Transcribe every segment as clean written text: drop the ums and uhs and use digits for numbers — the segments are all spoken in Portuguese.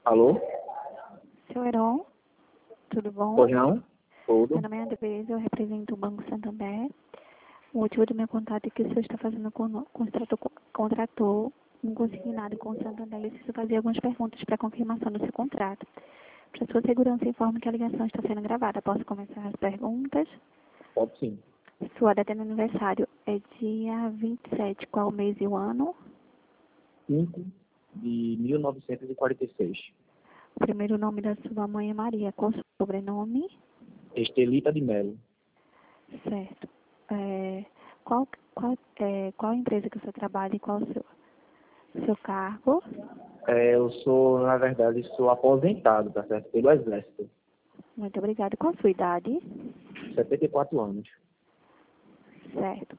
Alô? Seu Heron, tudo bom? Pois não? Tudo. Meu nome é Andresa, eu represento o Banco Santander. O motivo do meu contato é que o senhor está fazendo contratou um consignado com o Santander e eu preciso fazer algumas perguntas para confirmação do seu contrato. Para sua segurança, informo que a ligação está sendo gravada. Posso começar as perguntas? Pode sim. Sua data de aniversário é dia 27, qual mês e o ano? 5 de 1946. O primeiro nome da sua mãe é Maria, qual o seu sobrenome? Estelita de Melo. Certo. Qual a empresa que o senhor trabalha e qual o seu cargo? Eu sou, na verdade, sou aposentado, tá certo? Pelo Exército. Muito obrigada. Qual a sua idade? 74 anos. Certo.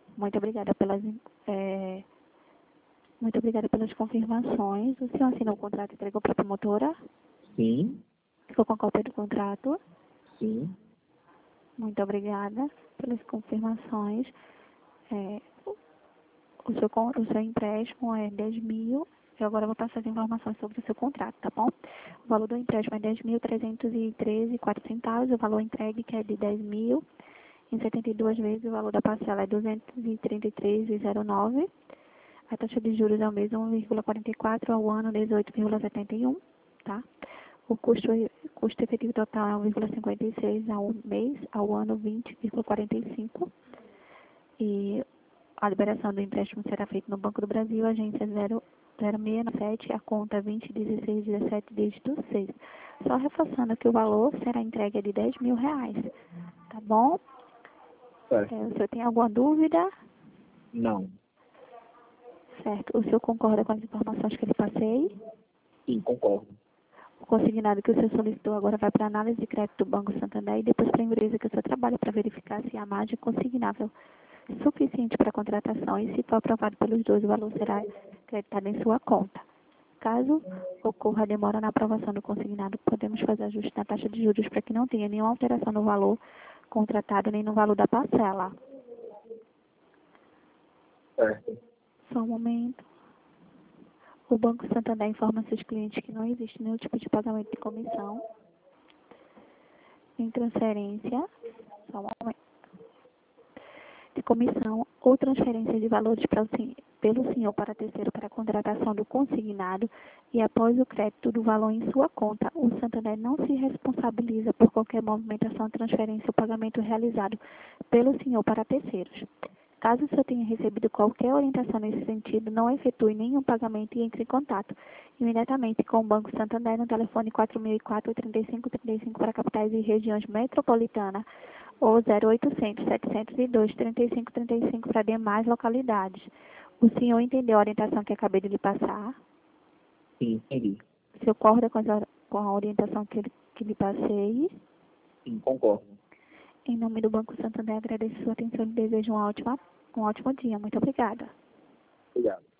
Muito obrigada pelas confirmações. O senhor assinou o contrato e entregou para a promotora? Sim, Ficou com a cópia do contrato? sim. Muito obrigada pelas confirmações. É, o seu empréstimo é 10 mil. Eu agora vou passar as informações sobre o seu contrato, tá bom? O valor do empréstimo é 10.313,04. O valor entregue, que é de 10 mil, em 72 vezes. O valor da parcela é 233,09. A taxa de juros é o mesmo, 1,44, ao ano 18,71, tá? O custo efetivo total é 1,56 ao mês, ao ano 20,45. E a liberação do empréstimo será feita no Banco do Brasil, agência 0697, a conta 201617, dígito 6. Só reforçando que o valor será entregue de 10 mil reais, tá bom? Certo. O senhor tem alguma dúvida? Não. Certo. O senhor concorda com as informações que eu lhe passei? Sim, concordo. O consignado que o senhor solicitou agora vai para a análise de crédito do Banco Santander e depois para a empresa que o senhor trabalha para verificar se a margem consignável suficiente para a contratação e, se for aprovado pelos dois, o valor será creditado em sua conta. Caso ocorra demora na aprovação do consignado, podemos fazer ajuste na taxa de juros para que não tenha nenhuma alteração no valor contratado nem no valor da parcela. Certo. Só um momento. O Banco Santander informa seus clientes que não existe nenhum tipo de pagamento de comissão em transferência, só um momento, de comissão ou transferência de valores pelo senhor para terceiro para a contratação do consignado e após o crédito do valor em sua conta, o Santander não se responsabiliza por qualquer movimentação, transferência ou pagamento realizado pelo senhor para terceiros. Caso o senhor tenha recebido qualquer orientação nesse sentido, não efetue nenhum pagamento e entre em contato imediatamente com o Banco Santander no telefone 4004-3535 para capitais e regiões metropolitanas ou 0800-702-3535 para demais localidades. O senhor entendeu a orientação que acabei de lhe passar? Sim, entendi. O senhor concorda com a orientação que lhe passei? Sim, concordo. Em nome do Banco Santander, agradeço a sua atenção e desejo um ótimo dia. Muito obrigada. Obrigado.